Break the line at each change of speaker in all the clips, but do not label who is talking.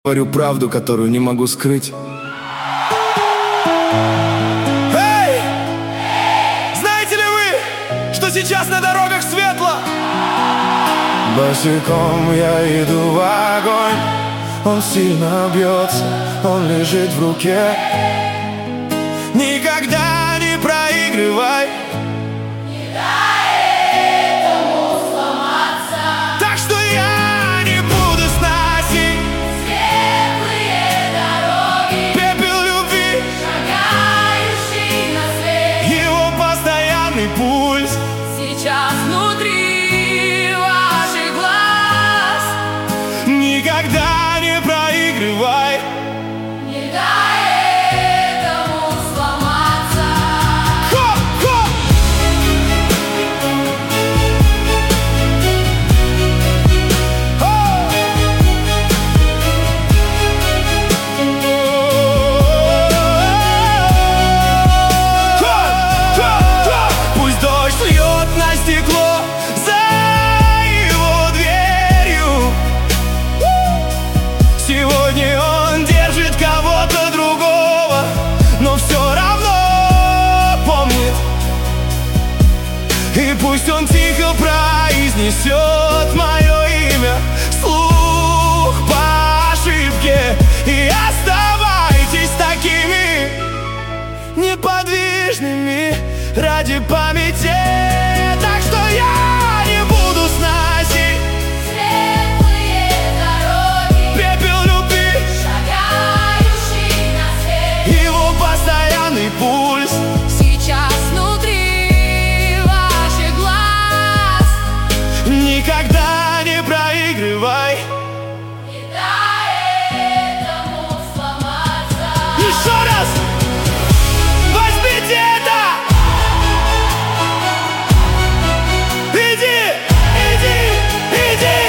Говорю правду, которую не могу скрыть.
Эй! Знаете ли вы, что сейчас на дорогах светло?
Босиком я иду в огонь. Он сильно бьется, он лежит в руке.
Никогда не проигрывай.
Не дай этому сломаться.
Так что я не буду сносить
Светлые дороги,
пепел любви,
шагающий на свет.
его постоянный пульс.
Сейчас внутри ваших глаз.
Никогда не проигрывай.
Не дай этому сломаться.
Хоп, хоп! Пусть дождь льет на стекло за его дверью. Сегодня он держит кого-то другого, но все равно помнит. И пусть он тихо произнесет мое имя вслух по ошибке. И оставайтесь такими неподвижными ради памяти. Так что я не буду сносить
Светлые дороги,
пепел любви,
шагающий на свет.
его постоянный пульс.
Сейчас внутри ваших глаз.
Никогда не проигрывай.
Не дай этому сломаться.
Еще раз! Возьмите это! Иди! Иди! Иди!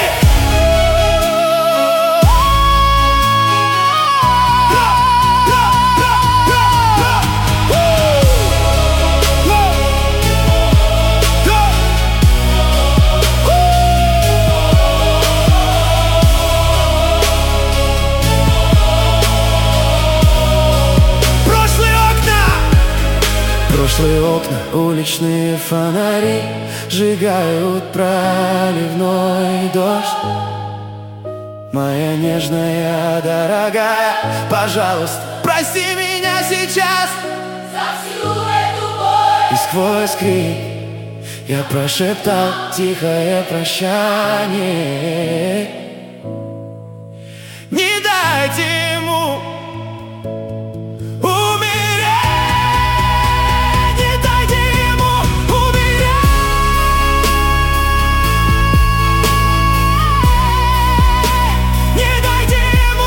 Прошлые окна, уличные фонари сжигают проливной дождь. Моя нежная, дорогая, пожалуйста,
Прости меня сейчас.
За всю эту боль.
и сквозь крик я прошептал тихое прощание.
Не дайте ему умереть. Не дайте ему умереть. Не дайте ему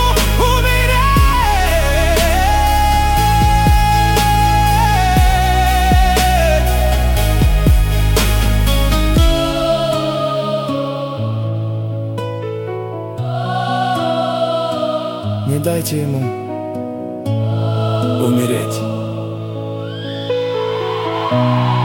умереть.
Не дайте ему умереть.